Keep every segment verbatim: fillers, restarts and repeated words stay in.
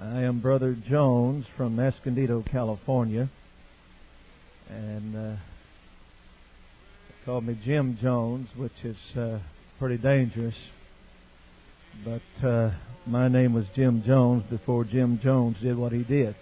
I am Brother Jones from Escondido, California, and uh, they call me Jim Jones, which is uh, pretty dangerous, but uh, my name was Jim Jones before Jim Jones did what he did.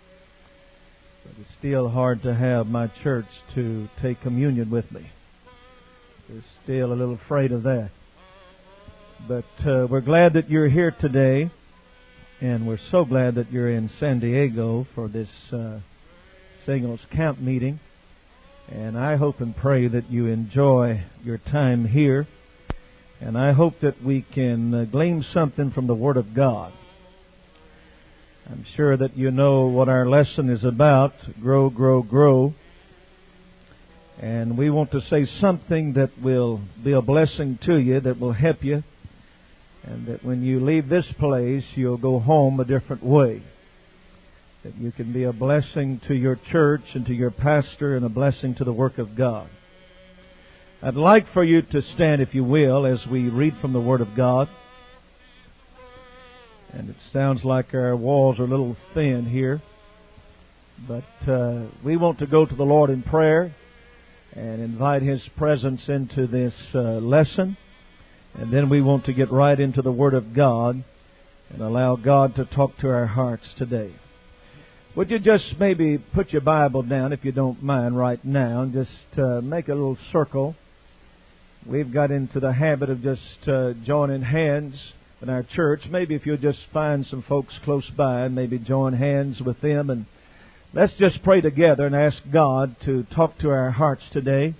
But it's still hard to have my church to take communion with me. They're still a little afraid of that. But uh, we're glad that you're here today. And we're so glad that you're in San Diego for this uh, Singles Camp meeting. And I hope and pray that you enjoy your time here. And I hope that we can uh, glean something from the Word of God. I'm sure that you know what our lesson is about, grow, grow, grow. And we want to say something that will be a blessing to you, that will help you. And that when you leave this place, you'll go home a different way. That you can be a blessing to your church and to your pastor and a blessing to the work of God. I'd like for you to stand, if you will, as we read from the Word of God. And it sounds like our walls are a little thin here. But uh, we want to go to the Lord in prayer and invite His presence into this uh, lesson. And then we want to get right into the Word of God and allow God to talk to our hearts today. Would you just maybe put your Bible down, if you don't mind, right now, and just uh, make a little circle. We've got into the habit of just uh, joining hands in our church. Maybe if you'll just find some folks close by and maybe join hands with them. And let's just pray together and ask God to talk to our hearts today.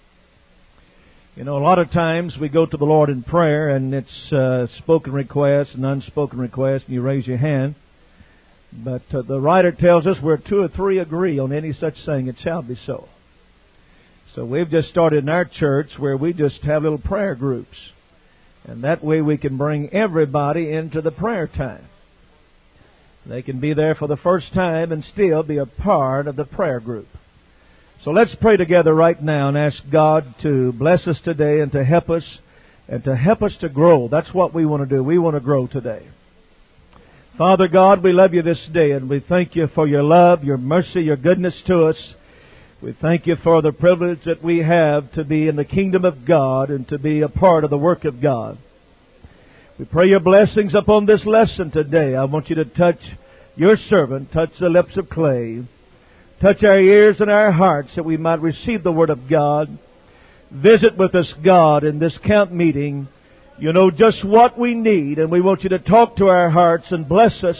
You know, a lot of times we go to the Lord in prayer, and it's uh, spoken request and unspoken request, and you raise your hand. But uh, the writer tells us where two or three agree on any such thing, it shall be so. So we've just started in our church where we just have little prayer groups. And that way we can bring everybody into the prayer time. They can be there for the first time and still be a part of the prayer group. So let's pray together right now and ask God to bless us today and to help us and to help us to grow. That's what we want to do. We want to grow today. Father God, we love you this day, and we thank you for your love, your mercy, your goodness to us. We thank you for the privilege that we have to be in the kingdom of God and to be a part of the work of God. We pray your blessings upon this lesson today. I want you to touch your servant, touch the lips of clay. Touch our ears and our hearts that we might receive the Word of God. Visit with us, God, in this camp meeting. You know just what we need, and we want you to talk to our hearts and bless us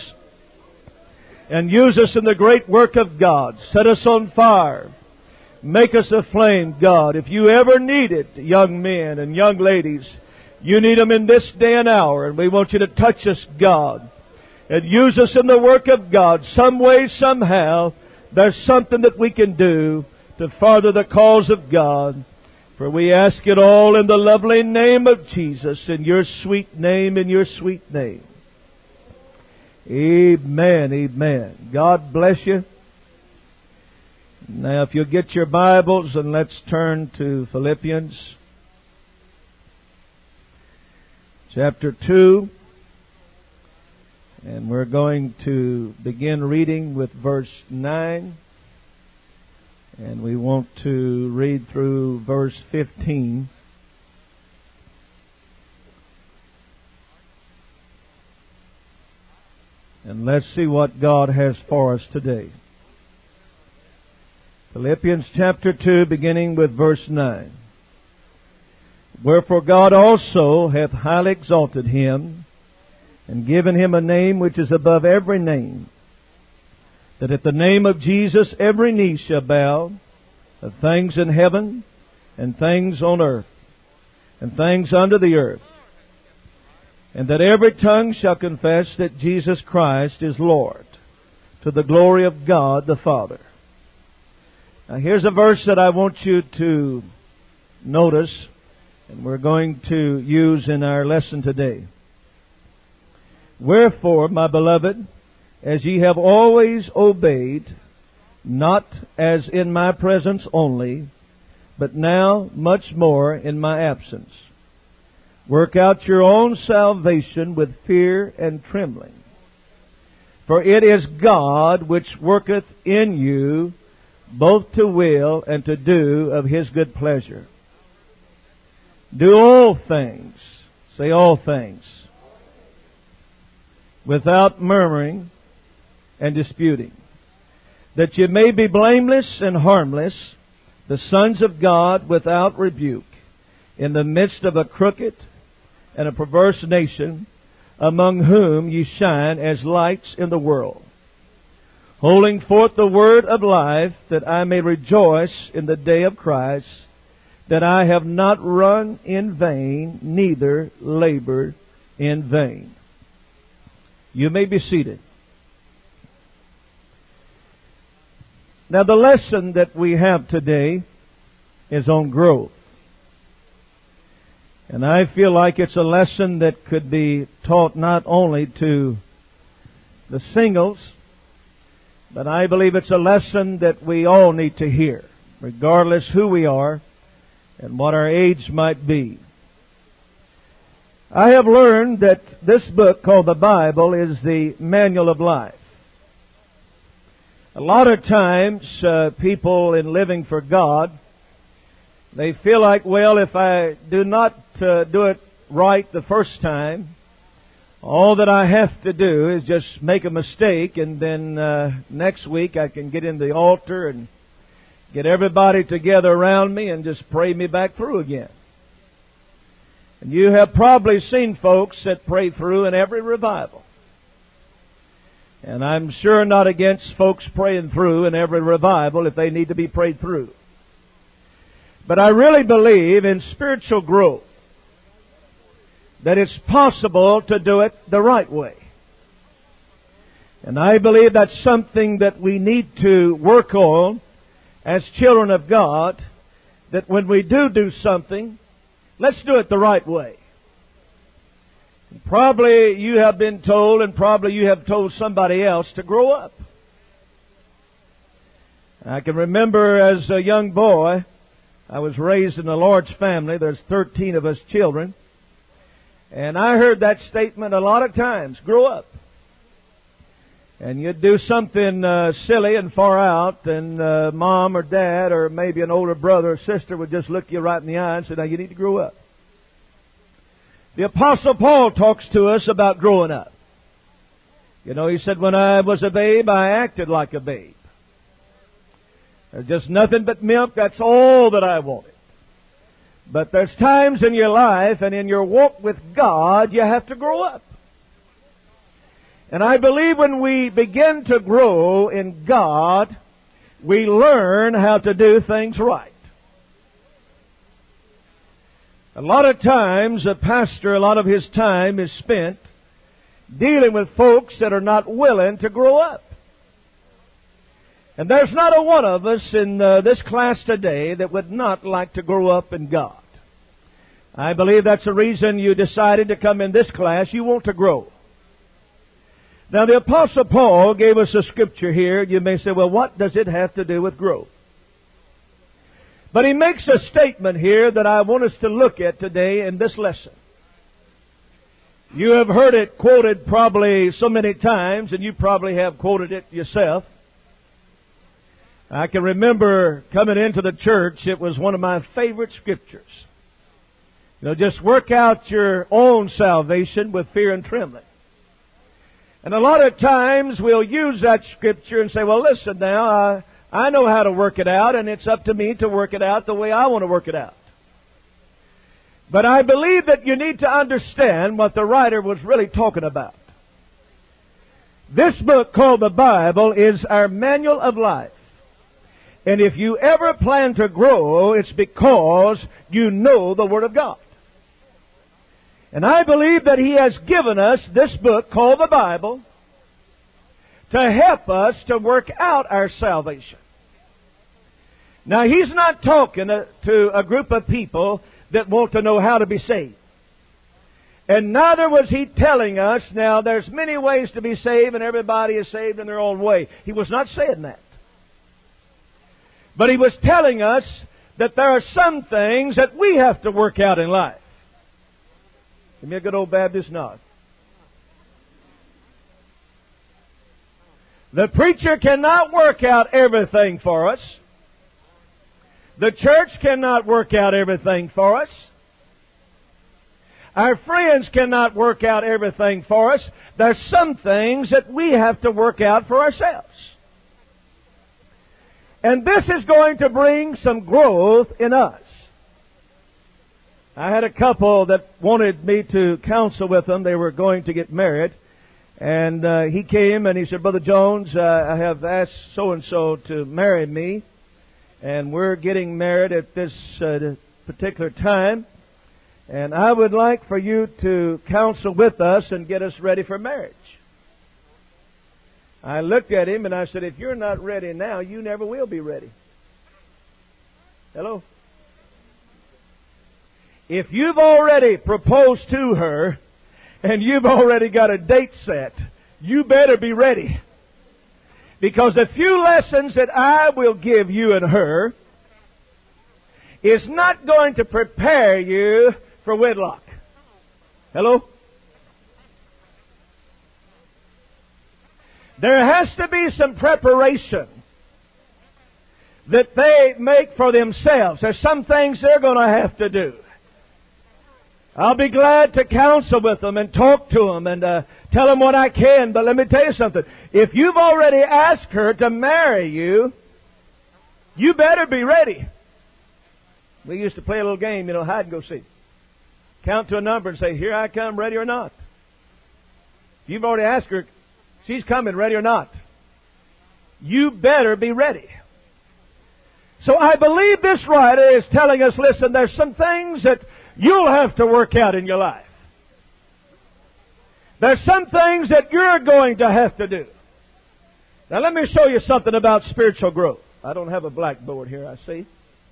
and use us in the great work of God. Set us on fire. Make us a flame, God. If you ever need it, young men and young ladies, you need them in this day and hour, and we want you to touch us, God, and use us in the work of God some way, somehow. There's something that we can do to further the cause of God. For we ask it all in the lovely name of Jesus, in your sweet name, in your sweet name. Amen, amen. God bless you. Now, if you'll get your Bibles, and let's turn to Philippians chapter two. And we're going to begin reading with verse nine. And we want to read through verse fifteen. And let's see what God has for us today. Philippians chapter two, beginning with verse nine. Wherefore God also hath highly exalted him, and given him a name which is above every name, that at the name of Jesus every knee shall bow, of things in heaven, and things on earth, and things under the earth, and that every tongue shall confess that Jesus Christ is Lord, to the glory of God the Father. Now here's a verse that I want you to notice, and we're going to use in our lesson today. Wherefore, my beloved, as ye have always obeyed, not as in my presence only, but now much more in my absence, work out your own salvation with fear and trembling. For it is God which worketh in you both to will and to do of His good pleasure. Do all things, say all things, without murmuring and disputing, that ye may be blameless and harmless, the sons of God without rebuke, in the midst of a crooked and a perverse nation, among whom ye shine as lights in the world, holding forth the word of life, that I may rejoice in the day of Christ, that I have not run in vain, neither labored in vain. You may be seated. Now, the lesson that we have today is on growth. And I feel like it's a lesson that could be taught not only to the singles, but I believe it's a lesson that we all need to hear, regardless who we are and what our age might be. I have learned that this book called the Bible is the manual of life. A lot of times, uh, people in living for God, they feel like, well, if I do not uh, do it right the first time, all that I have to do is just make a mistake, and then uh, next week I can get in the altar and get everybody together around me and just pray me back through again. And you have probably seen folks that pray through in every revival. And I'm sure not against folks praying through in every revival if they need to be prayed through. But I really believe in spiritual growth, that it's possible to do it the right way. And I believe that's something that we need to work on as children of God, that when we do do something, let's do it the right way. Probably you have been told, and probably you have told somebody else, to grow up. I can remember as a young boy, I was raised in a large family. There's thirteen of us children. And I heard that statement a lot of times, grow up. And you'd do something uh, silly and far out, and uh, mom or dad or maybe an older brother or sister would just look you right in the eye and say, now you need to grow up. The Apostle Paul talks to us about growing up. You know, he said, when I was a babe, I acted like a babe. There's just nothing but milk. That's all that I wanted. But there's times in your life and in your walk with God, you have to grow up. And I believe when we begin to grow in God, we learn how to do things right. A lot of times, a pastor, a lot of his time is spent dealing with folks that are not willing to grow up. And there's not a one of us in uh, this class today that would not like to grow up in God. I believe that's the reason you decided to come in this class. You want to grow. Now, the Apostle Paul gave us a scripture here. You may say, well, what does it have to do with growth? But he makes a statement here that I want us to look at today in this lesson. You have heard it quoted probably so many times, and you probably have quoted it yourself. I can remember coming into the church, it was one of my favorite scriptures. You know, just work out your own salvation with fear and trembling. And a lot of times we'll use that scripture and say, well, listen now, I, I know how to work it out, and it's up to me to work it out the way I want to work it out. But I believe that you need to understand what the writer was really talking about. This book called the Bible is our manual of life. And if you ever plan to grow, it's because you know the Word of God. And I believe that He has given us this book called the Bible to help us to work out our salvation. Now, He's not talking to a group of people that want to know how to be saved. And neither was He telling us, now there's many ways to be saved and everybody is saved in their own way. He was not saying that. But He was telling us that there are some things that we have to work out in life. Give me a good old Baptist nod. The preacher cannot work out everything for us. The church cannot work out everything for us. Our friends cannot work out everything for us. There's some things that we have to work out for ourselves. And this is going to bring some growth in us. I had a couple that wanted me to counsel with them. They were going to get married. And uh, he came and he said, Brother Jones, uh, I have asked so-and-so to marry me. And we're getting married at this uh, particular time. And I would like for you to counsel with us and get us ready for marriage. I looked at him and I said, if you're not ready now, you never will be ready. Hello? If you've already proposed to her and you've already got a date set, you better be ready. Because the few lessons that I will give you and her is not going to prepare you for wedlock. Hello? There has to be some preparation that they make for themselves. There's some things they're going to have to do. I'll be glad to counsel with them and talk to them and uh, tell them what I can. But let me tell you something. If you've already asked her to marry you, you better be ready. We used to play a little game, you know, hide and go seek. Count to a number and say, here I come, ready or not. If you've already asked her, she's coming, ready or not. You better be ready. So I believe this writer is telling us, listen, there's some things that you'll have to work out in your life. There's some things that you're going to have to do. Now let me show you something about spiritual growth. I don't have a blackboard here, I see.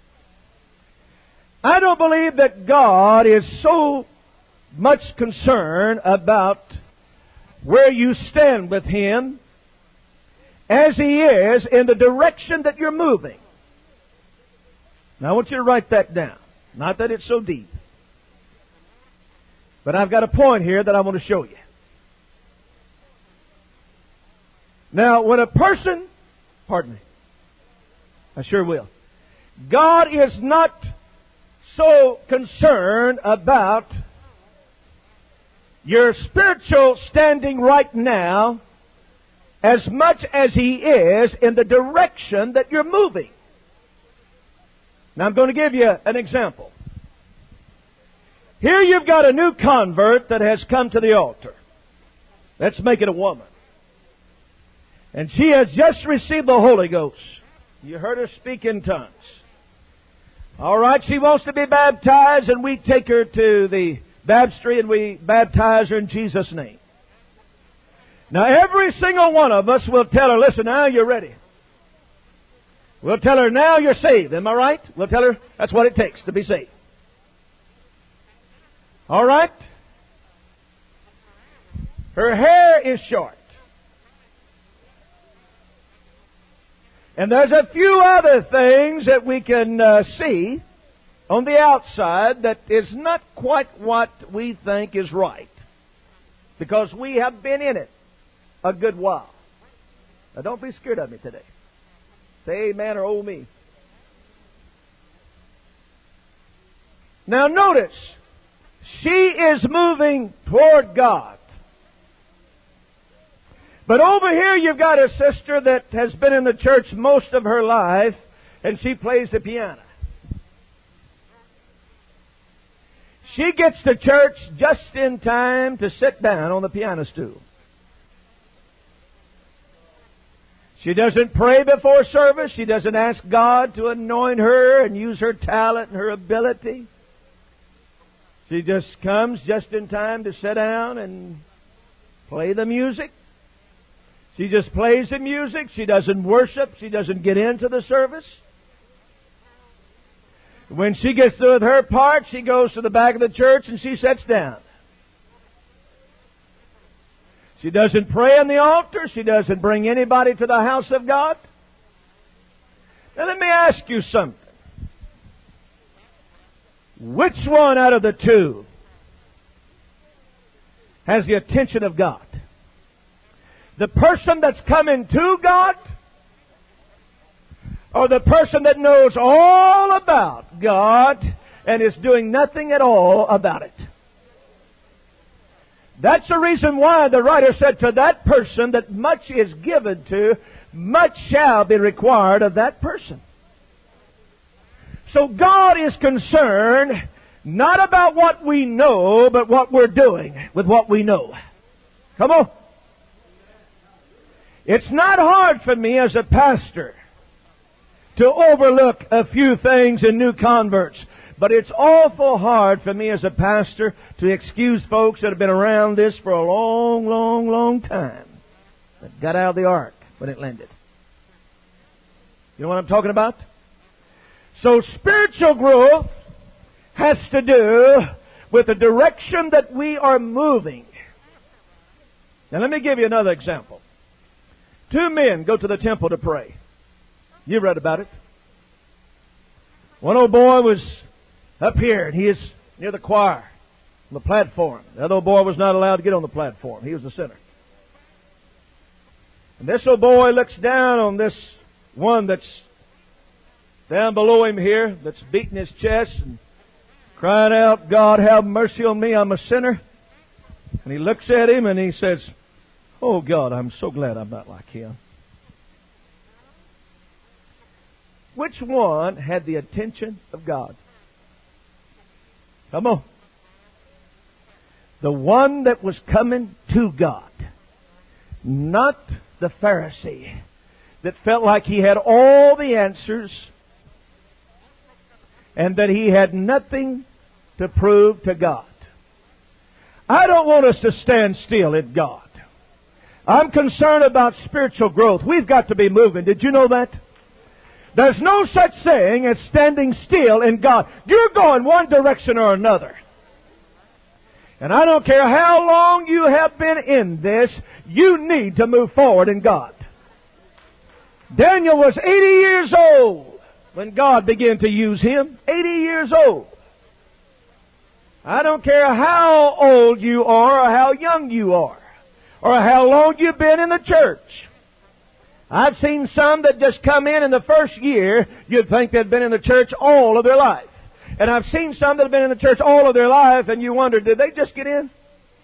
I don't believe that God is so much concerned about where you stand with Him as He is in the direction that you're moving. Now I want you to write that down. Not that it's so deep. But I've got a point here that I want to show you. Now, when a person, pardon me, I sure will. God is not so concerned about your spiritual standing right now as much as He is in the direction that you're moving. Now, I'm going to give you an example. Here you've got a new convert that has come to the altar. Let's make it a woman. And she has just received the Holy Ghost. You heard her speak in tongues. All right, she wants to be baptized, and we take her to the baptistry and we baptize her in Jesus' name. Now, every single one of us will tell her, listen, now you're ready. We'll tell her, now you're saved. Am I right? We'll tell her that's what it takes to be saved. All right? Her hair is short. And there's a few other things that we can uh, see on the outside that is not quite what we think is right. Because we have been in it a good while. Now don't be scared of me today. Say amen or oh me. Now notice, she is moving toward God. But over here you've got a sister that has been in the church most of her life, and she plays the piano. She gets to church just in time to sit down on the piano stool. She doesn't pray before service. She doesn't ask God to anoint her and use her talent and her ability. She just comes just in time to sit down and play the music. She just plays the music. She doesn't worship. She doesn't get into the service. When she gets through with her part, she goes to the back of the church and she sits down. She doesn't pray on the altar. She doesn't bring anybody to the house of God. Now let me ask you something. Which one out of the two has the attention of God? The person that's coming to God, or the person that knows all about God and is doing nothing at all about it? That's the reason why the writer said, to that person that much is given to, much shall be required of that person. So God is concerned not about what we know, but what we're doing with what we know. Come on. It's not hard for me as a pastor to overlook a few things in new converts. But it's awful hard for me as a pastor to excuse folks that have been around this for a long, long, long time that got out of the ark when it landed. You know what I'm talking about? So spiritual growth has to do with the direction that we are moving. Now let me give you another example. Two men go to the temple to pray. You read about it. One old boy was up here, and he is near the choir, on the platform. The other old boy was not allowed to get on the platform. He was the sinner. And this old boy looks down on this one that's down below him here, that's beating his chest and crying out, God, have mercy on me, I'm a sinner. And he looks at him and he says, oh God, I'm so glad I'm not like him. Which one had the attention of God? Come on. The one that was coming to God. Not the Pharisee that felt like he had all the answers and that he had nothing to prove to God. I don't want us to stand still in God. I'm concerned about spiritual growth. We've got to be moving. Did you know that? There's no such thing as standing still in God. You're going one direction or another. And I don't care how long you have been in this, you need to move forward in God. Daniel was eighty years old when God began to use him. eighty years old. I don't care how old you are or how young you are or how long you've been in the church. I've seen some that just come in in the first year, you'd think they'd been in the church all of their life. And I've seen some that have been in the church all of their life, and you wonder, did they just get in?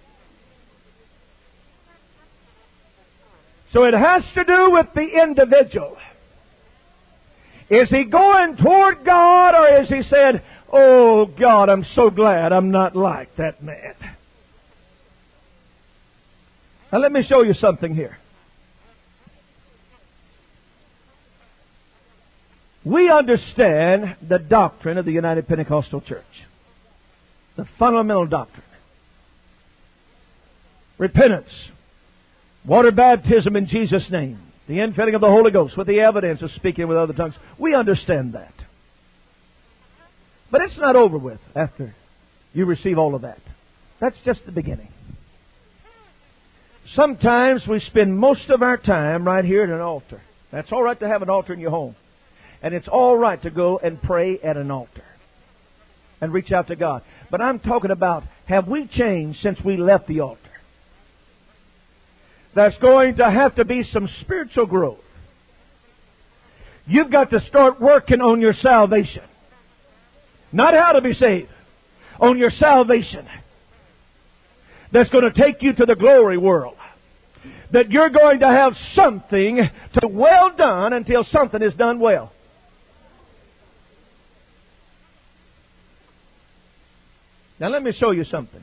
So it has to do with the individual. Is he going toward God, or is he said, oh God, I'm so glad I'm not like that man? Now let me show you something here. We understand the doctrine of the United Pentecostal Church. The fundamental doctrine. Repentance. Water baptism in Jesus' name. The infilling of the Holy Ghost with the evidence of speaking with other tongues. We understand that. But it's not over with after you receive all of that. That's just the beginning. Sometimes we spend most of our time right here at an altar. That's all right to have an altar in your home. And it's all right to go and pray at an altar and reach out to God. But I'm talking about, have we changed since we left the altar? There's going to have to be some spiritual growth. You've got to start working on your salvation. Not how to be saved. On your salvation. That's going to take you to the glory world. That you're going to have something to well done until something is done well. Now let me show you something.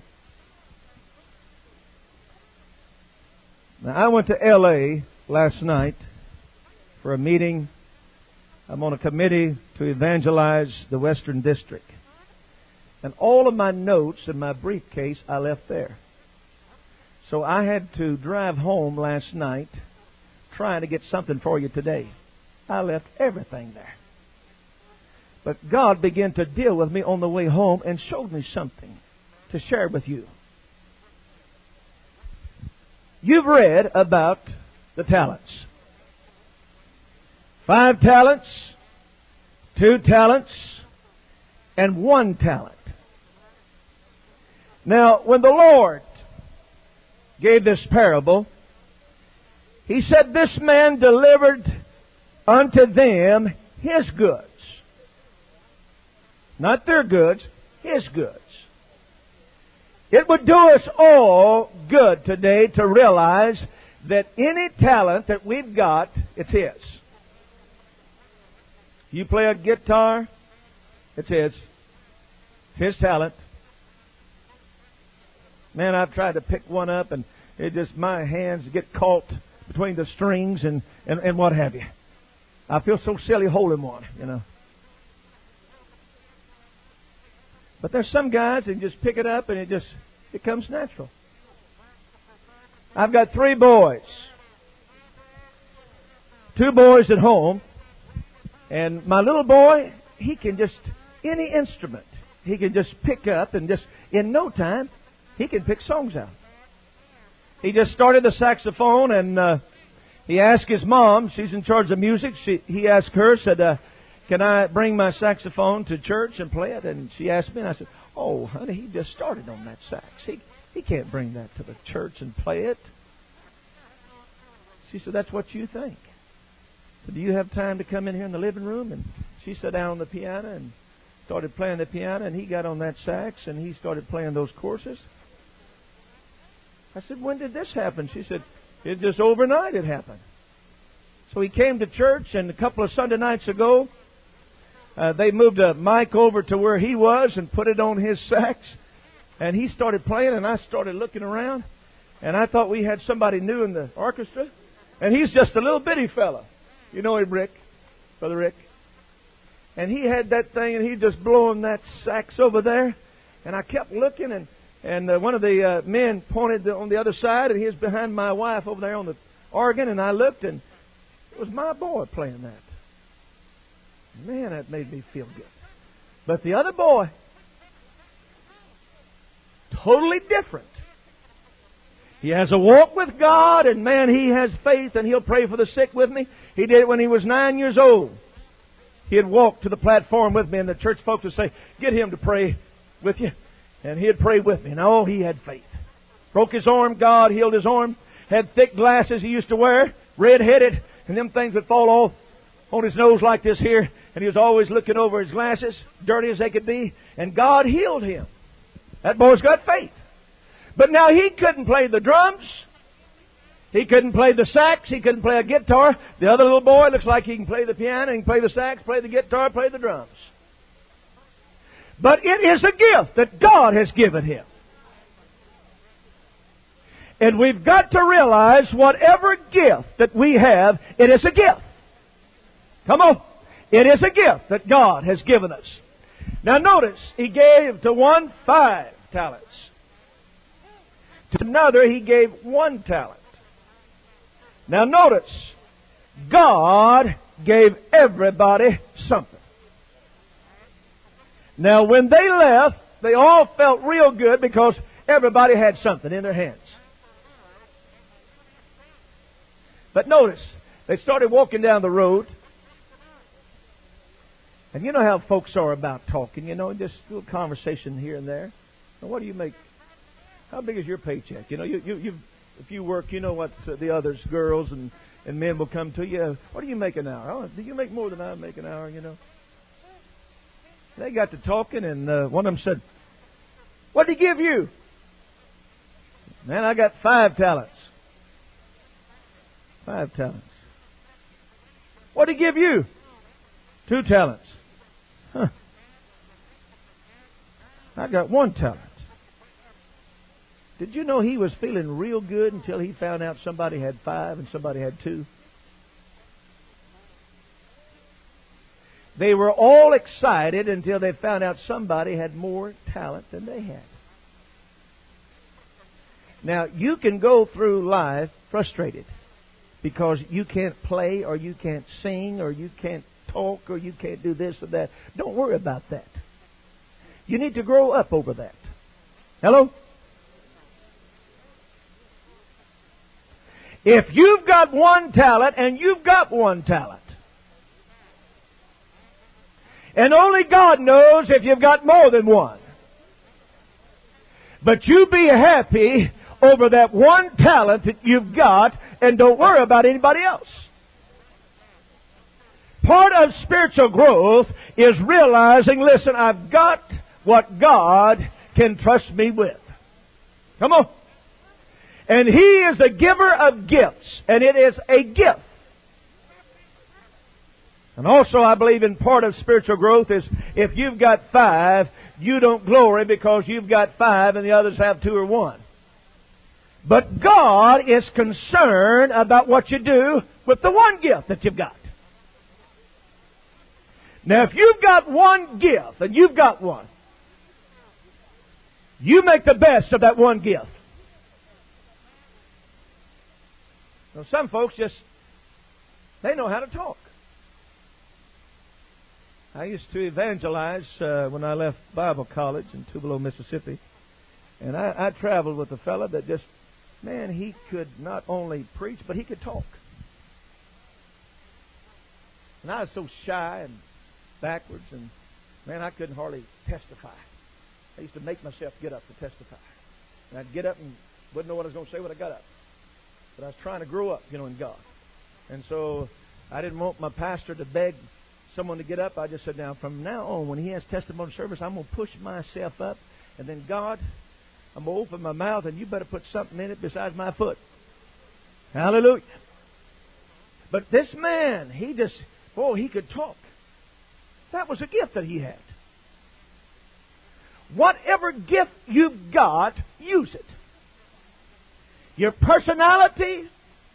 Now I went to L A last night for a meeting. I'm on a committee to evangelize the Western District. And all of my notes in my briefcase I left there. So I had to drive home last night trying to get something for you today. I left everything there. But God began to deal with me on the way home and showed me something to share with you. You've read about the talents. Five talents, two talents, and one talent. Now, when the Lord gave this parable, He said, this man delivered unto them his goods. Not their goods, his goods. It would do us all good today to realize that any talent that we've got, it's His. You play a guitar, it's His. It's His talent. Man, I've tried to pick one up and it just, my hands get caught between the strings and, and, and what have you. I feel so silly holding one, you know. But there's some guys that just pick it up and it just, it comes natural. I've got three boys. Two boys at home. And my little boy, he can just, any instrument, he can just pick up and just, in no time, he can pick songs out. He just started the saxophone and uh, he asked his mom, she's in charge of music, she, he asked her, said, uh, can I bring my saxophone to church and play it? And she asked me, and I said, oh, honey, he just started on that sax. He, he can't bring that to the church and play it. She said, that's what you think. So do you have time to come in here in the living room? And she sat down on the piano and started playing the piano, and he got on that sax and he started playing those courses. I said, when did this happen? She said, it just overnight it happened. So he came to church, and a couple of Sunday nights ago, uh, they moved a mic over to where he was and put it on his sax. And he started playing, and I started looking around. And I thought we had somebody new in the orchestra. And he's just a little bitty fella. You know him, Rick, Brother Rick. And he had that thing, and he just blowing that sax over there. And I kept looking, and, and uh, one of the uh, men pointed on the other side, and he was behind my wife over there on the organ. And I looked, and it was my boy playing that. Man, that made me feel good. But the other boy, totally different. He has a walk with God, and man, he has faith, and he'll pray for the sick with me. He did it when he was nine years old. He'd walk to the platform with me, and the church folks would say, get him to pray with you. And he'd pray with me. And oh, he had faith. Broke his arm, God healed his arm. Had thick glasses he used to wear, red-headed, and them things would fall off on his nose like this here. And he was always looking over his glasses, dirty as they could be. And God healed him. That boy's got faith. But now he couldn't play the drums. He couldn't play the sax. He couldn't play a guitar. The other little boy looks like he can play the piano. He can play the sax, play the guitar, play the drums. But it is a gift that God has given him. And we've got to realize whatever gift that we have, it is a gift. Come on. It is a gift that God has given us. Now notice, He gave to one five talents. To another, He gave one talent. Now notice, God gave everybody something. Now when they left, they all felt real good because everybody had something in their hands. But notice, they started walking down the road. And you know how folks are about talking, you know, just a little conversation here and there. And what do you make? How big is your paycheck? You know, you, you, you if you work, you know what uh, the others, girls and, and men will come to you. What do you make an hour? Oh, do you make more than I make an hour, you know? They got to talking, and uh, one of them said, what did He give you? Man, I got five talents. Five talents. What did He give you? Two talents. Huh. I got one talent. Did you know he was feeling real good until he found out somebody had five and somebody had two? They were all excited until they found out somebody had more talent than they had. Now, you can go through life frustrated because you can't play or you can't sing or you can't talk or you can't do this or that. Don't worry about that. You need to grow up over that. Hello? If you've got one talent, and you've got one talent, and only God knows if you've got more than one, but you be happy over that one talent that you've got and don't worry about anybody else. Part of spiritual growth is realizing, listen, I've got what God can trust me with. Come on. And He is the giver of gifts, and it is a gift. And also I believe in part of spiritual growth is if you've got five, you don't glory because you've got five and the others have two or one. But God is concerned about what you do with the one gift that you've got. Now if you've got one gift, and you've got one, you make the best of that one gift. Now some folks just, they know how to talk. I used to evangelize uh, when I left Bible college in Tupelo, Mississippi. And I, I traveled with a fella that just, man, he could not only preach, but he could talk. And I was so shy and backwards, and, man, I couldn't hardly testify. I used to make myself get up to testify. And I'd get up and wouldn't know what I was going to say when I got up. But I was trying to grow up, you know, in God. And so I didn't want my pastor to beg someone to get up. I just said, now, from now on, when he has testimony service, I'm going to push myself up. And then, God, I'm going to open my mouth, and you better put something in it besides my foot. Hallelujah. But this man, he just, boy, he could talk. That was a gift that he had. Whatever gift you've got, use it. Your personality,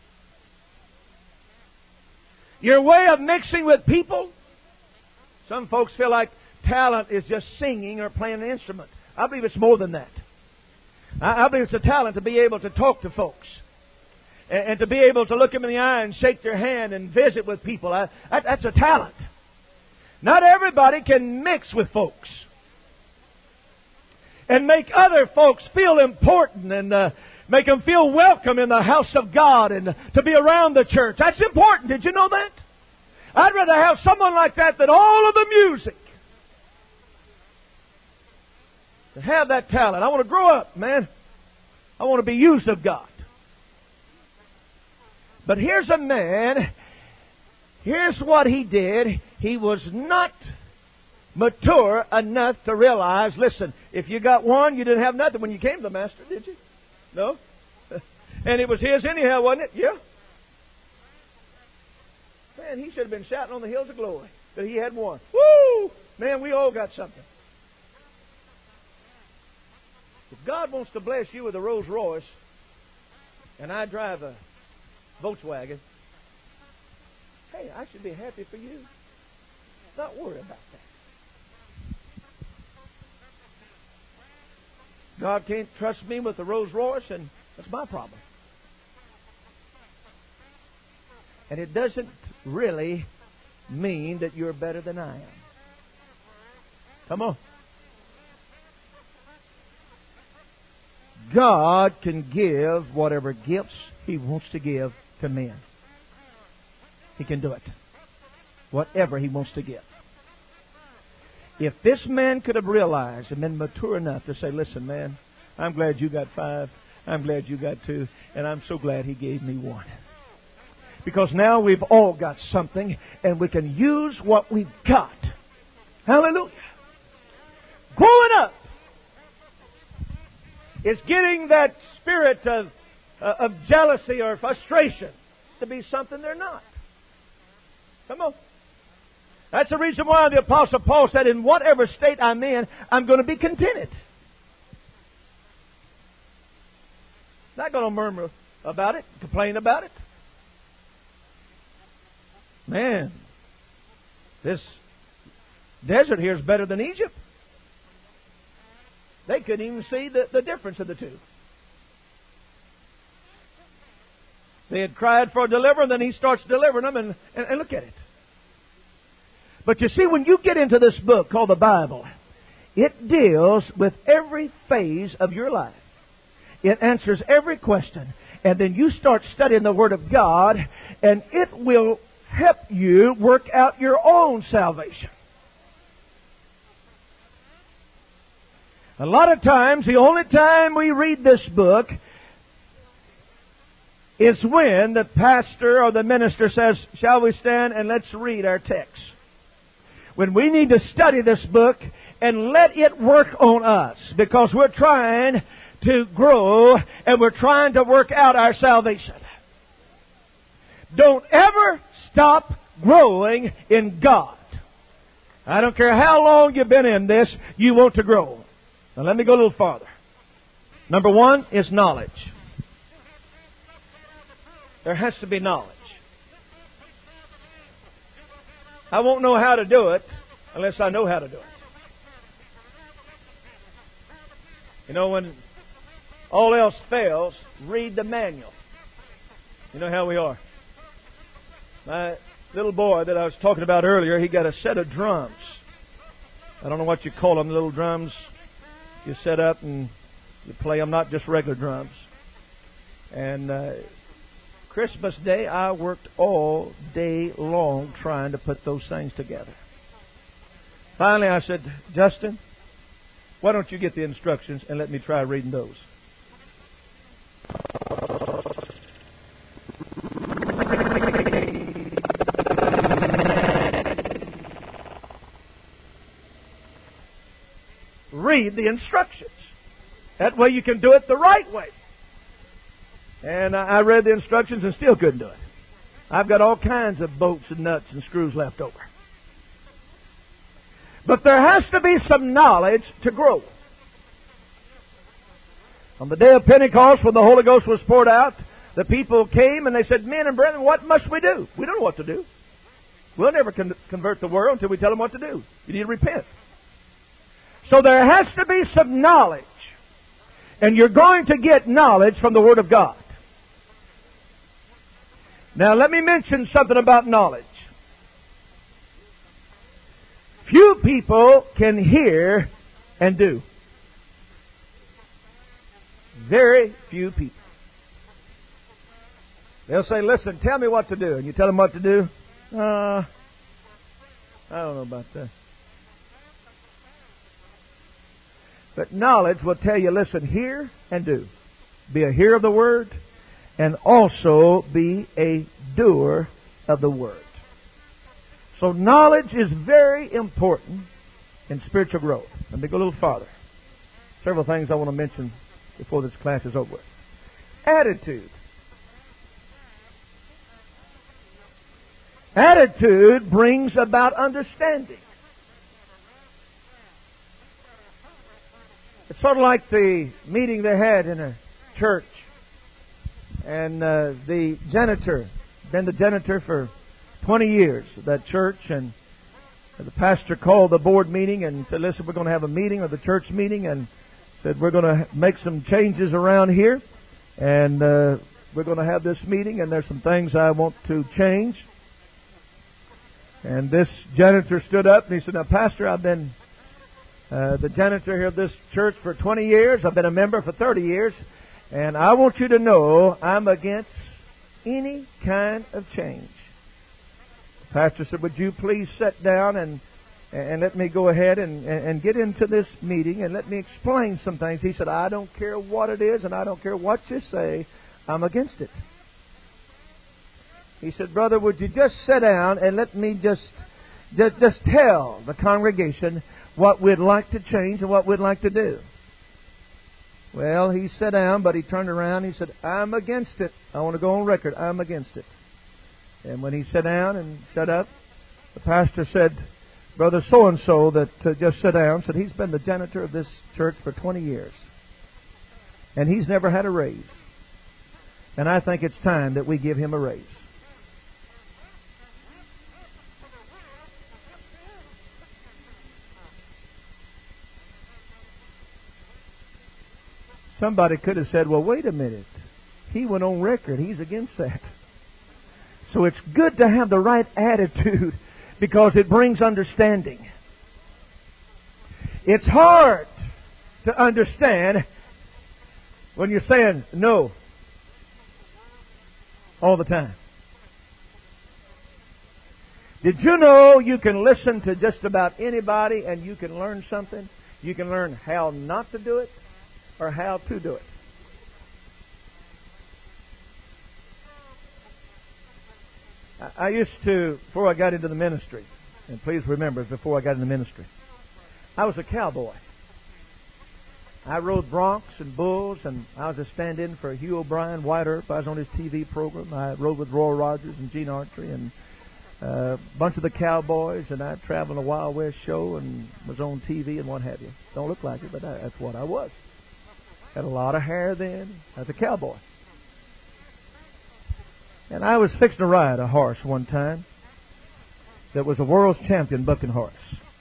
your way of mixing with people. Some folks feel like talent is just singing or playing an instrument. I believe it's more than that. I believe it's a talent to be able to talk to folks. And to be able to look them in the eye and shake their hand and visit with people. That's a talent. Not everybody can mix with folks. And make other folks feel important and uh, make them feel welcome in the house of God and to be around the church. That's important. Did you know that? I'd rather have someone like that than all of the music. To have that talent. I want to grow up, man. I want to be used of God. But here's a man, here's what he did. He was not mature enough to realize, listen, if you got one, you didn't have nothing when you came to the Master, did you? No? And it was his anyhow, wasn't it? Yeah. Man, he should have been shouting on the hills of glory that he had one. Woo! Man, we all got something. If God wants to bless you with a Rolls Royce, and I drive a Volkswagen, hey, I should be happy for you. Not worry about that. God can't trust me with a Rolls Royce, and that's my problem. And it doesn't really mean that you're better than I am. Come on. God can give whatever gifts He wants to give to men. He can do it. Whatever He wants to give. If this man could have realized and been mature enough to say, listen, man, I'm glad you got five. I'm glad you got two. And I'm so glad He gave me one. Because now we've all got something and we can use what we've got. Hallelujah. Growing up is getting that spirit of, uh, of jealousy or frustration to be something they're not. Come on. That's the reason why the Apostle Paul said, in whatever state I'm in, I'm going to be contented. Not going to murmur about it, complain about it. Man, this desert here is better than Egypt. They couldn't even see the, the difference of the two. They had cried for a deliverer, and then He starts delivering them, and, and, and look at it. But you see, when you get into this book called the Bible, it deals with every phase of your life. It answers every question. And then you start studying the Word of God, and it will help you work out your own salvation. A lot of times, the only time we read this book is when the pastor or the minister says, shall we stand and let's read our text. When we need to study this book and let it work on us, because we're trying to grow and we're trying to work out our salvation. Don't ever stop growing in God. I don't care how long you've been in this, you want to grow. Now let me go a little farther. Number one is knowledge. There has to be knowledge. I won't know how to do it unless I know how to do it. You know, when all else fails, read the manual. You know how we are. My little boy that I was talking about earlier, he got a set of drums. I don't know what you call them, little drums. You set up and you play them, not just regular drums. And uh, Christmas Day, I worked all day long trying to put those things together. Finally, I said, Justin, why don't you get the instructions and let me try reading those? Read the instructions. That way you can do it the right way. And I read the instructions and still couldn't do it. I've got all kinds of bolts and nuts and screws left over. But there has to be some knowledge to grow. On the day of Pentecost, when the Holy Ghost was poured out, the people came and they said, men and brethren, what must we do? We don't know what to do. We'll never con- convert the world until we tell them what to do. You need to repent. So there has to be some knowledge. And you're going to get knowledge from the Word of God. Now let me mention something about knowledge. Few people can hear and do. Very few people. They'll say, listen, tell me what to do. And you tell them what to do. Uh, I don't know about that. But knowledge will tell you, listen, hear and do. Be a hearer of the Word and also be a doer of the Word. So knowledge is very important in spiritual growth. Let me go a little farther. Several things I want to mention before this class is over with. Attitude. Attitude brings about understanding. It's sort of like the meeting they had in a church. And uh, the janitor, been the janitor for twenty years of that church. And the pastor called the board meeting and said, listen, we're going to have a meeting, or the church meeting. And said, we're going to make some changes around here. And uh, we're going to have this meeting. And there's some things I want to change. And this janitor stood up and he said, now, Pastor, I've been uh, the janitor here of this church for twenty years. I've been a member for thirty years. And I want you to know I'm against any kind of change. The pastor said, would you please sit down and and let me go ahead and, and get into this meeting and let me explain some things. He said, I don't care what it is and I don't care what you say. I'm against it. He said, brother, would you just sit down and let me just, just, just tell the congregation what we'd like to change and what we'd like to do. Well, he sat down, but he turned around and he said, I'm against it. I want to go on record. I'm against it. And when he sat down and shut up, the pastor said, Brother so-and-so that uh, just sat down, said he's been the janitor of this church for twenty years. And he's never had a raise. And I think it's time that we give him a raise. Somebody could have said, well, wait a minute. He went on record. He's against that. So it's good to have the right attitude because it brings understanding. It's hard to understand when you're saying no all the time. Did you know you can listen to just about anybody and you can learn something? You can learn how not to do it or how to do it. I used to, before I got into the ministry, and please remember, before I got into the ministry, I was a cowboy. I rode broncs and bulls, and I was a stand-in for Hugh O'Brien, White Earp. I was on his T V program. I rode with Roy Rogers and Gene Autry and uh, a bunch of the cowboys, and I traveled a Wild West show and was on T V and what have you. Don't look like it, but I, that's what I was. Had a lot of hair then. I was a cowboy. And I was fixing to ride a horse one time that was a world's champion bucking horse.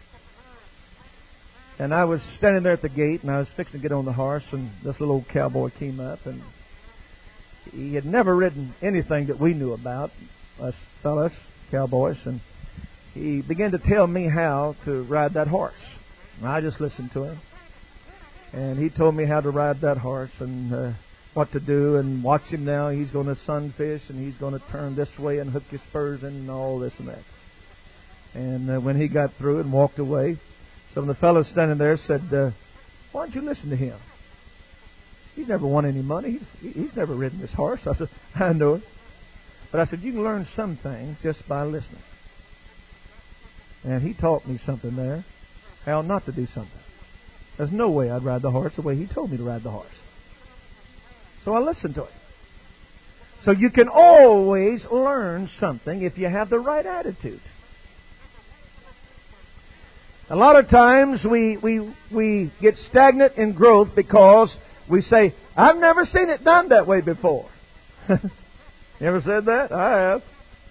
And I was standing there at the gate, and I was fixing to get on the horse, and this little old cowboy came up, and he had never ridden anything that we knew about, us fellas, cowboys, and he began to tell me how to ride that horse. And I just listened to him. And he told me how to ride that horse and uh, what to do, and watch him now. He's going to sunfish, and he's going to turn this way and hook your spurs in and all this and that. And uh, when he got through and walked away, some of the fellows standing there said, uh, why don't you listen to him? He's never won any money. He's, he's never ridden this horse. I said, I know it. But I said, you can learn some things just by listening. And he taught me something there, how not to do something. There's no way I'd ride the horse the way he told me to ride the horse. So I listened to it. So you can always learn something if you have the right attitude. A lot of times we, we, we get stagnant in growth because we say, I've never seen it done that way before. You ever said that? I have.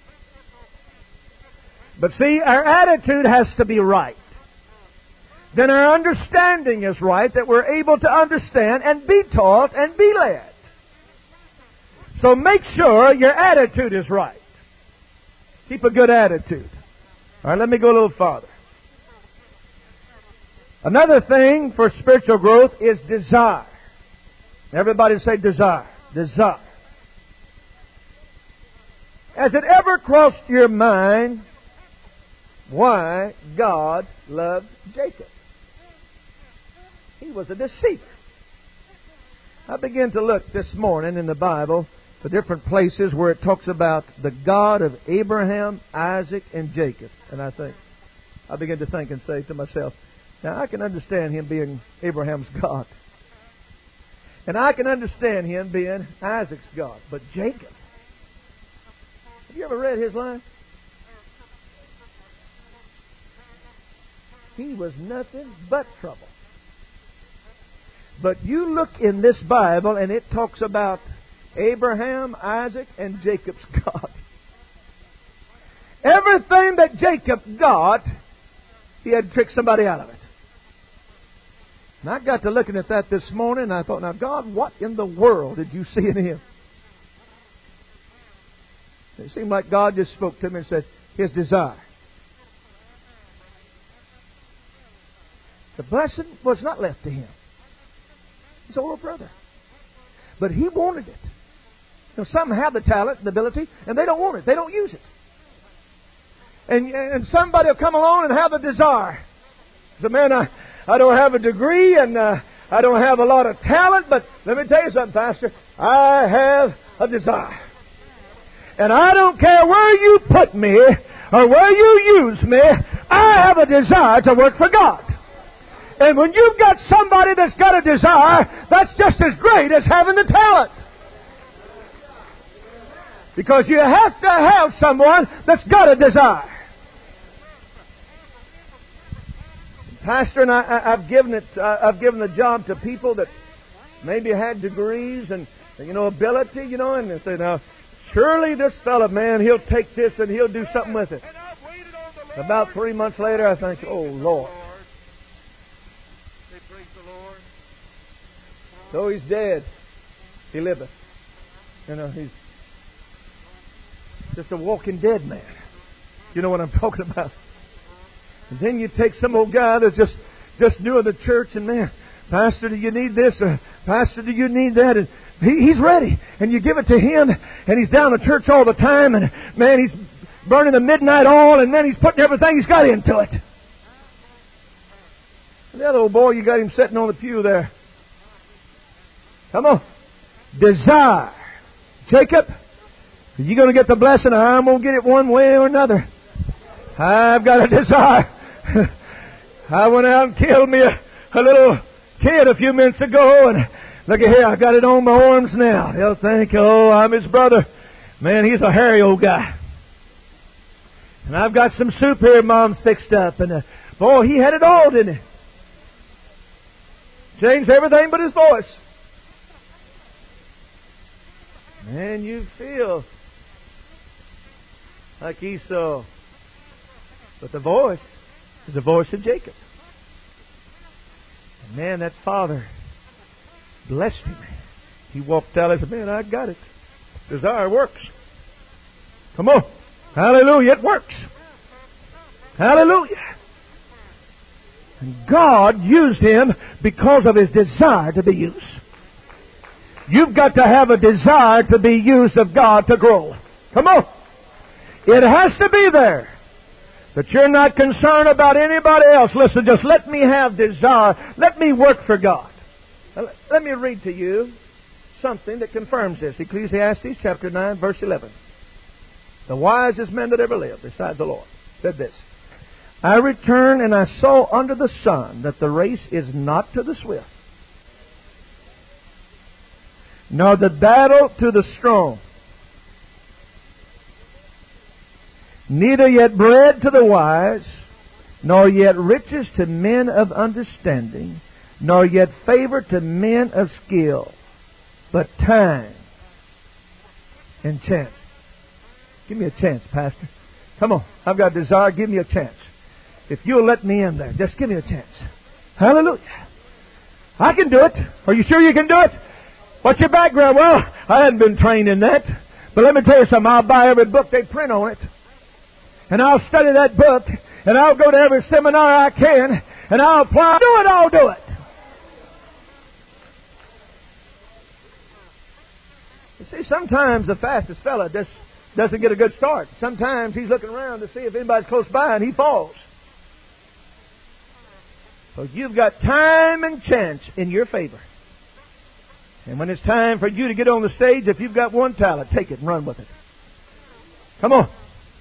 But see, our attitude has to be right. Then our understanding is right, that we're able to understand and be taught and be led. So make sure your attitude is right. Keep a good attitude. All right, let me go a little farther. Another thing for spiritual growth is desire. Everybody say desire. Desire. Has it ever crossed your mind why God loved Jacob? He was a deceiver. I began to look this morning in the Bible for different places where it talks about the God of Abraham, Isaac, and Jacob. And I think, I began to think and say to myself, now I can understand him being Abraham's God. And I can understand him being Isaac's God. But Jacob, have you ever read his life? He was nothing but trouble. But you look in this Bible and it talks about Abraham, Isaac, and Jacob's God. Everything that Jacob got, he had to trick somebody out of it. And I got to looking at that this morning and I thought, now God, what in the world did you see in him? It seemed like God just spoke to me and said, his desire. The blessing was not left to him. His older brother. But he wanted it. You know, some have the talent and the ability, and they don't want it. They don't use it. And, and somebody will come along and have a desire. Say, man, I, I don't have a degree, and uh, I don't have a lot of talent, but let me tell you something, Pastor. I have a desire. And I don't care where you put me or where you use me, I have a desire to work for God. And when you've got somebody that's got a desire, that's just as great as having the talent. Because you have to have someone that's got a desire. Pastor, and I, I, I've given it. Uh, I've given the job to people that maybe had degrees and, you know, ability, you know, and they say, now, surely this fella, man, he'll take this and he'll do something with it. About three months later, I think, oh, Lord. Though he's dead, he liveth. You know, he's just a walking dead man. You know what I'm talking about. And then you take some old guy that's just, just new in the church and, man, Pastor, do you need this? Or, Pastor, do you need that? And he, he's ready. And you give it to him, and he's down to church all the time. And, man, he's burning the midnight oil, and then he's putting everything he's got into it. And the other old boy, you got him sitting on the pew there. Come on. Desire. Jacob, You're going to get the blessing, or I'm going to get it one way or another. I've got a desire. I went out and killed me a, a little kid a few minutes ago, and look at here, I got it on my arms now. They'll think, oh, I'm his brother. Man, he's a hairy old guy. And I've got some soup here Mom's fixed up, and uh, boy, he had it all, didn't he? Changed everything but his voice. Man, you feel like Esau. But the voice is the voice of Jacob. And man, that father blessed him. He walked out and said, man, I got it. Desire works. Come on. Hallelujah, it works. Hallelujah. And God used him because of his desire to be used. You've got to have a desire to be used of God to grow. Come on. It has to be there. But you're not concerned about anybody else. Listen, just let me have desire. Let me work for God. Now, let me read to you something that confirms this. Ecclesiastes chapter nine, verse eleven. The wisest man that ever lived, besides the Lord, said this. I returned and I saw under the sun that the race is not to the swift, nor the battle to the strong, neither yet bread to the wise, nor yet riches to men of understanding, nor yet favor to men of skill, but time and chance. Give me a chance, Pastor. Come on, I've got a desire. Give me a chance. If you'll let me in there, just give me a chance. Hallelujah. I can do it. Are you sure you can do it? What's your background? Well, I hadn't been trained in that. But let me tell you something. I'll buy every book they print on it. And I'll study that book. And I'll go to every seminar I can. And I'll apply. Do it, I'll do it. You see, sometimes the fastest fella just doesn't get a good start. Sometimes he's looking around to see if anybody's close by and he falls. So you've got time and chance in your favor. And when it's time for you to get on the stage, if you've got one talent, take it and run with it. Come on.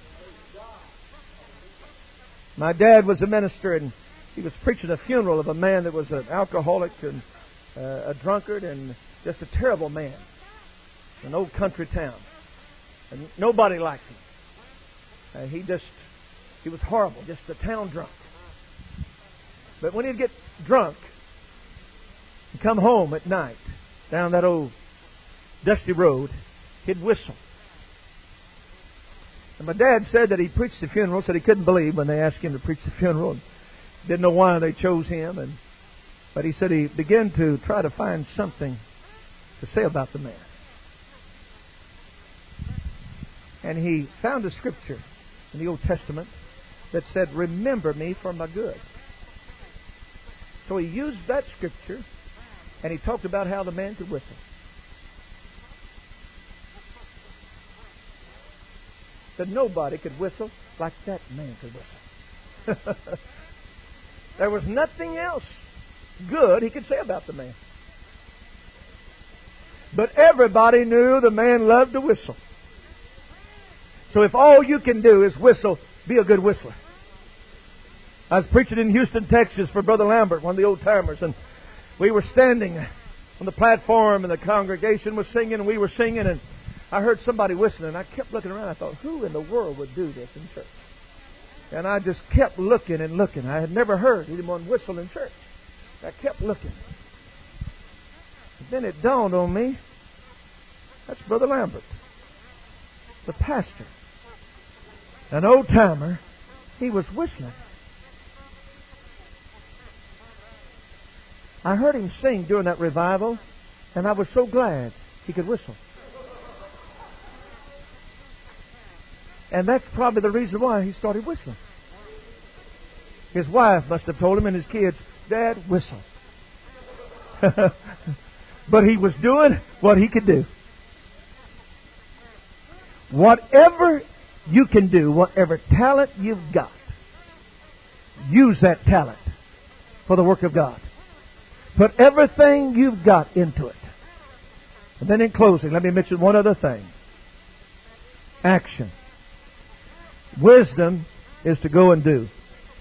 My dad was a minister, and he was preaching a funeral of a man that was an alcoholic and uh, a drunkard and just a terrible man. An old country town. And nobody liked him. Uh, he just, he was horrible, just a town drunk. But when he'd get drunk, he'd come home at night, down that old dusty road, he'd whistle. And my dad said that he preached the funeral, said he couldn't believe when they asked him to preach the funeral, and didn't know why they chose him. And but he said he began to try to find something to say about the man. And he found a scripture in the Old Testament that said, remember me for my good. So he used that scripture, and he talked about how the man could whistle. That nobody could whistle like that man could whistle. There was nothing else good he could say about the man. But everybody knew the man loved to whistle. So if all you can do is whistle, be a good whistler. I was preaching in Houston, Texas for Brother Lambert, one of the old timers, and we were standing on the platform and the congregation was singing and we were singing, and I heard somebody whistling, and I kept looking around. I thought, who in the world would do this in church? And I just kept looking and looking. I had never heard anyone whistle in church. I kept looking. And then it dawned on me, that's Brother Lambert, the pastor, an old timer. He was whistling. I heard him sing during that revival, and I was so glad he could whistle. And that's probably the reason why he started whistling. His wife must have told him, and his kids, Dad, whistle. But he was doing what he could do. Whatever you can do, whatever talent you've got, use that talent for the work of God. Put everything you've got into it. And then in closing, let me mention one other thing. action. Wisdom is to go and do.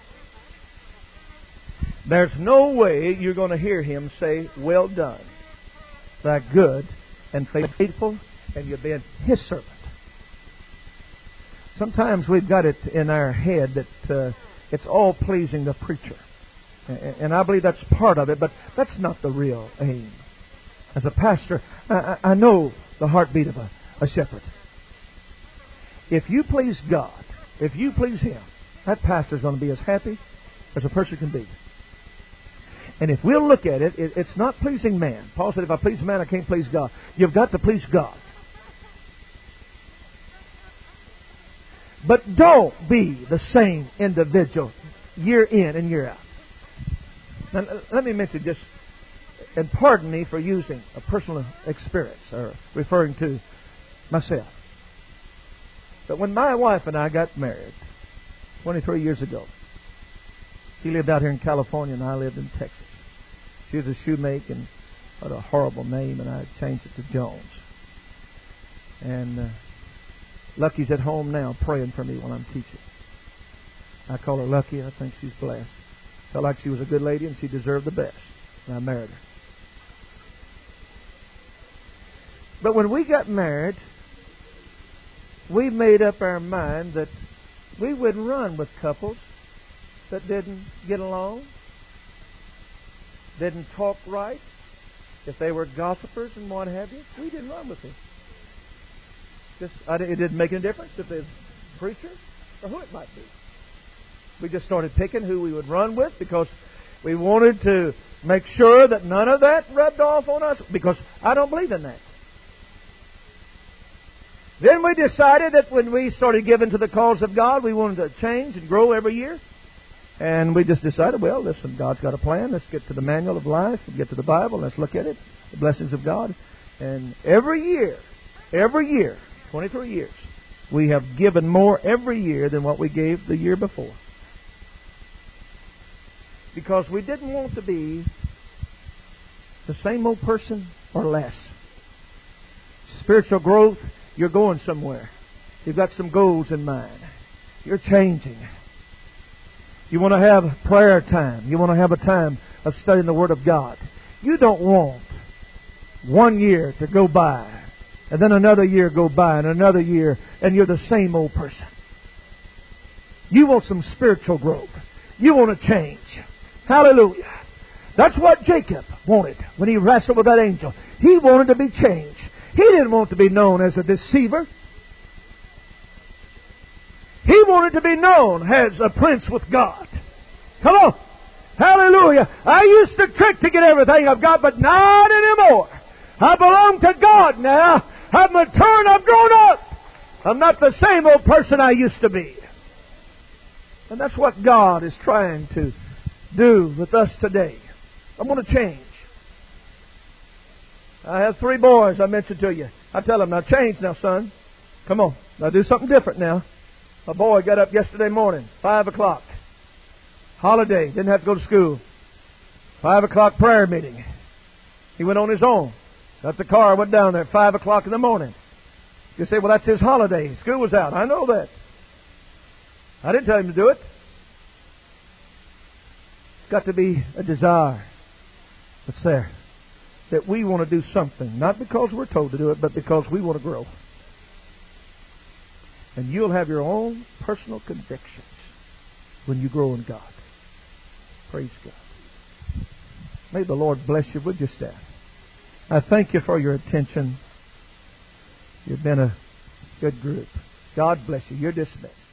There's no way you're going to hear Him say, "Well done, thy good and faithful," and you've been His servant. Sometimes we've got it in our head that uh, it's all pleasing the preacher. And I believe that's part of it, but that's not the real aim. As a pastor, I, I know the heartbeat of a, a shepherd. If you please God, if you please Him, that pastor's going to be as happy as a person can be. And if we'll look at it, it, it's not pleasing man. Paul said, if I please man, I can't please God. You've got to please God. But don't be the same individual year in and year out. Now, let me mention just, and pardon me for using a personal experience or referring to myself. But when my wife and I got married twenty-three years ago, she lived out here in California and I lived in Texas. She was a shoemake and had a horrible name, and I changed it to Jones. And uh, Lucky's at home now praying for me when I'm teaching. I call her Lucky. I think she's blessed. Felt like she was a good lady and she deserved the best. And I married her. But when we got married, we made up our mind that we wouldn't run with couples that didn't get along, didn't talk right. If they were gossipers and what have you, we didn't run with them. Just, it didn't make any difference if they were preachers or who it might be. We just started picking who we would run with because we wanted to make sure that none of that rubbed off on us, because I don't believe in that. Then we decided that when we started giving to the cause of God, we wanted to change and grow every year. And we just decided, well, listen, God's got a plan. Let's get to the manual of life and get to the Bible. Let's look at it, the blessings of God. And every year, every year, twenty-three years, we have given more every year than what we gave the year before. Because we didn't want to be the same old person or less. Spiritual growth, you're going somewhere. You've got some goals in mind. You're changing. You want to have prayer time. You want to have a time of studying the Word of God. You don't want one year to go by, and then another year go by, and another year, and you're the same old person. You want some spiritual growth. You want to change. Hallelujah. That's what Jacob wanted when he wrestled with that angel. He wanted to be changed. He didn't want to be known as a deceiver. He wanted to be known as a prince with God. Come on. Hallelujah. I used to trick to get everything I've got, but not anymore. I belong to God now. I've matured. I've grown up. I'm not the same old person I used to be. And that's what God is trying to do with us today. I want to change. I have three boys I mentioned to you. I tell them, now change now, son. Come on. Now do something different now. A boy got up yesterday morning, five o'clock. Holiday. Didn't have to go to school. Five o'clock prayer meeting. He went on his own. Got the car, went down there at five o'clock in the morning. You say, well, that's his holiday. School was out. I know that. I didn't tell him to do it. It's got to be a desire that's there. That we want to do something. Not because we're told to do it, but because we want to grow. And you'll have your own personal convictions when you grow in God. Praise God. May the Lord bless you. Would you stand? I thank you for your attention. You've been a good group. God bless you. You're dismissed.